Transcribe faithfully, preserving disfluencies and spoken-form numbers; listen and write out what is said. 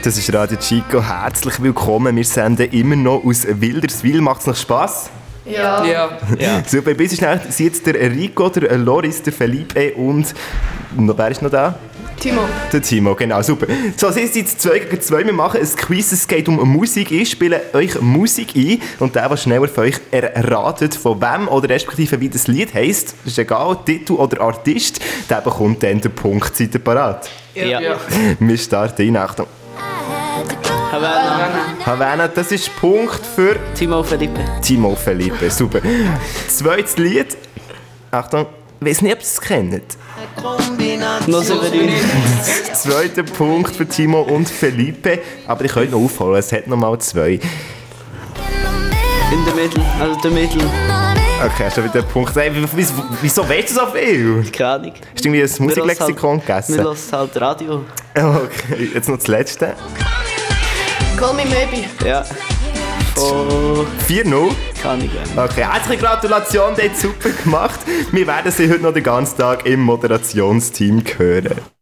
Das ist Radio Chico. Herzlich willkommen. Wir senden immer noch aus Wilderswil. Macht es noch Spass? Ja. ja. ja. Super, bis schnell sind jetzt der Rico, der Loris, der Felipe und wer ist noch da? Timo. Der Timo, genau, super. So, es ist jetzt zwei gegen zwei. Wir machen ein Quiz, es geht um Musik. Ich spiele euch Musik ein und der, der schneller von euch erratet, von wem oder respektive wie das Lied heisst, ist egal, Titel oder Artist, der bekommt dann den Punkt. Seid ihr parat? Ja. ja. Wir starten in Achtung. Havana. Havana, das ist Punkt für Timo Felipe. Timo Felipe, super. Zweites Lied. Achtung, ich weiß nicht, ob ihr es kennt. No Severin. Zweiter Punkt für Timo und Felipe. Aber ich könnte noch aufholen, es hat noch mal zwei. In der Mitte, also der Mitte. Okay, hast du wieder einen Punkt. Hey, wieso, wieso weißt du so viel? Keine Ahnung. Hast du irgendwie ein Musiklexikon halt, gegessen? Wir hören halt Radio. Okay, jetzt noch das Letzte. Call me maybe. Ja. Oh. vier null? Kann ich gerne. Okay, herzliche Gratulation, der hat super gemacht. Wir werden Sie heute noch den ganzen Tag im Moderationsteam hören.